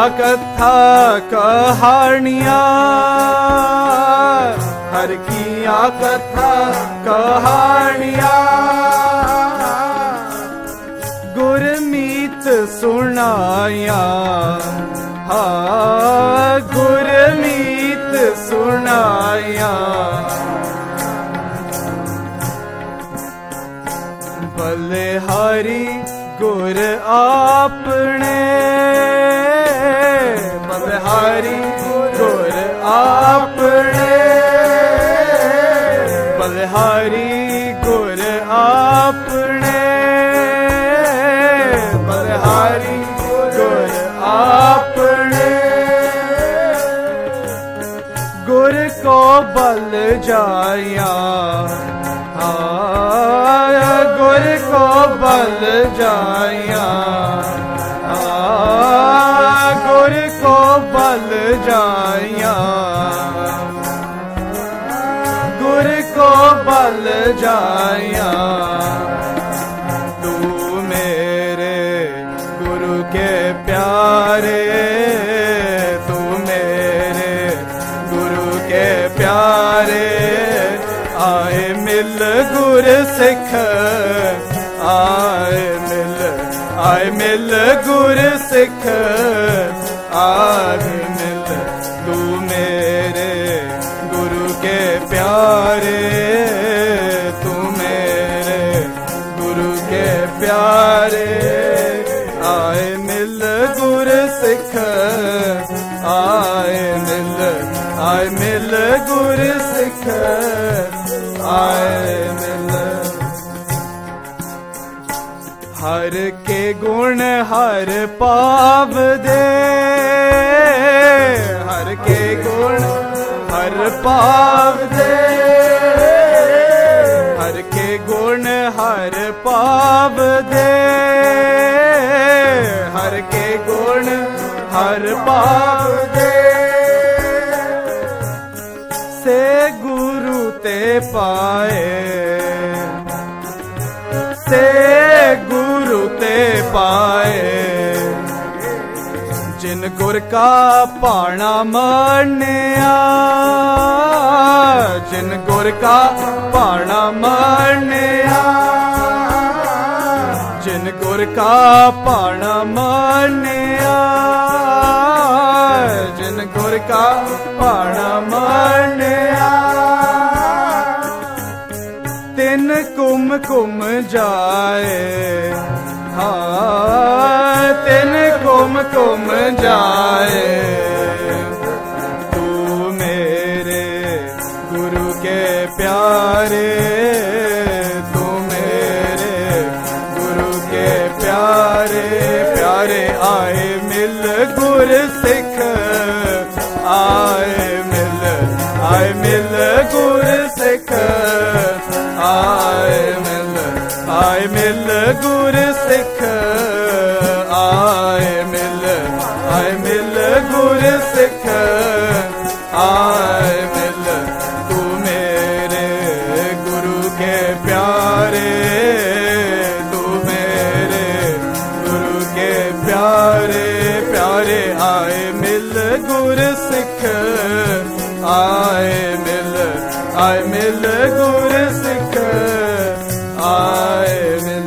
कथा कहानियाँ, हर किया कथा कहानियाँ, गुरमीत सुनाया, हाँ गुरमीत सुनाया। बलिहारी गुर आपने, बलिहारी गुर आपने, बलिहारी गुर आपने, बलिहारी गुर आपने, गुर को बल जाया, गुर को बल जाया, गुर को बल जाया, गुर को बल जाया। तू मेरे गुरु के प्यारे, तू मेरे गुरु के प्यारे, आए मिल गुर सिख, आए मिल गुर सिख, आए मिल। तू मेरे गुरु के प्यारे, तू मेरे गुरु के प्यारे, आए मिल गुर सिख, आए मिल गुर सिख, आए मिल। हर के गुण हर पाव दे, हर के गुण हर पाव दे, हर के गुण हर पाव दे, हर के गुण हर पाव दे, से गुरु ते पाए, से गुरु ते पाए। जिन गुर का पाना मन्या, जिन गुर का पाना मन्या, जिन गुर का पाना मन्या, जिन गुर का पाना मन्या, तिन कुम कुम जाए, हाँ तिन कुम कुम जाए। तू मेरे गुरु के प्यारे, तू मेरे गुरु के प्यारे, प्यारे आए मिल गुर सिख, आए मिल गुर सिख, आए मिल गुर सिख, आए मिल गुर सिख, आए मिल। तू मेरे गुरु के प्यारे, तू मेरे गुरु के प्यारे, प्यारे आए मिल गुर सिख, आए मिल गुर सिख, आए मिल।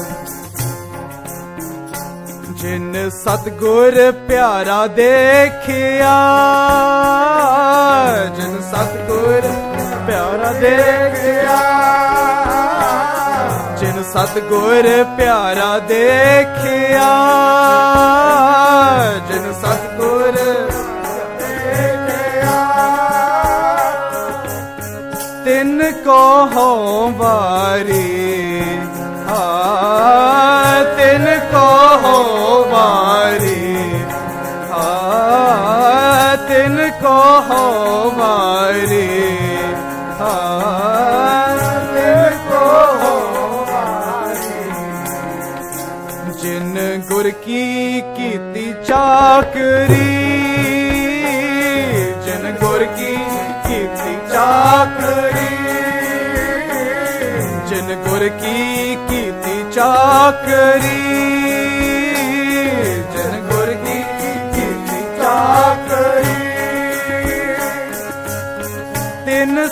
जिन सतगुर प्यारा देखिया, जिन सतगुर प्यारा देखिया, जिन सतगुर प्यारा देखिया, जिन सतगुर देखिया, तिन को हो वारी, हाँ तिन को हो वारी, हाँ तिन को हो वारी, हाँ तिन को हो वारी। जिन गुर की कीती चाकरी, जिन गुर की कीती चाकरी, जिन गुर की कीती चाकरी, जिन गुर की कीती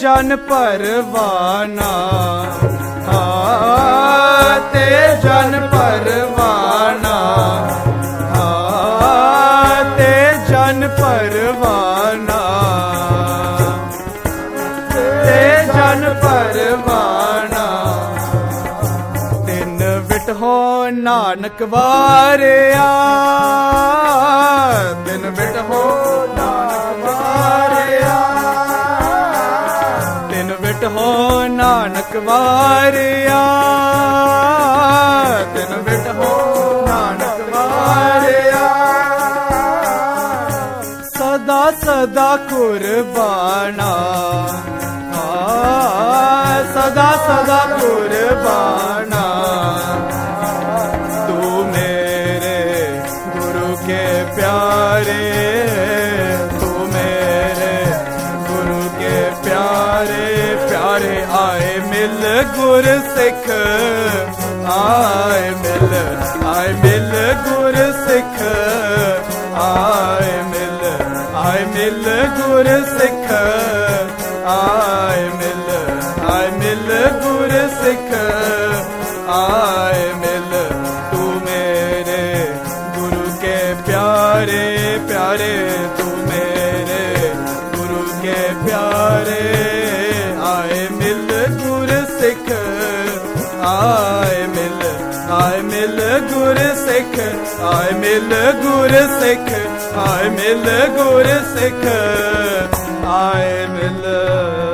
ਜਨ ਪਰਵਾਨਾ ਤੇ ਜਨ ਪਰਵਾਨਾ ਤੇ ਜਨ ਪਰਵਾਨਾ ਤੇ ਜਨ ਪਰਵਾਨਾ ਤਿੰਨ ਵਿਟਹੋ ਨਾਨਕ ਵਾਰਿਆ ਤਿੰਨ ਵਿਟਹੋ ਨਾਨਕ ਵਾਰਿਆ ਤਿੰਨ ਵਿਟਹੋ ਨਾਨਕ ਵਾਰਿਆ ਤਿੰਨ ਵਿਟਹੋ ਨਾਨਕ ਵਾਰਿਆ ਸਦਾ ਸਦਾ ਕੁਰਬਾਨਾ सदा सदा कुर्बाना तू मेरे गुरु के प्यारे तू मेरे गुरु के प्यारे प्यारे आए मिल गुर सिख आए मिल गुर सिख आए मिल गुर सिख आए मिल गुर सिख आए मिल तू मेरे गुरु के प्यारे प्यारे तू मेरे गुरु के प्यारे आए मिल गुर सिख आए मिल गुर सिख आए मिल गुर सिख आए मिल गुर सिख आए मिल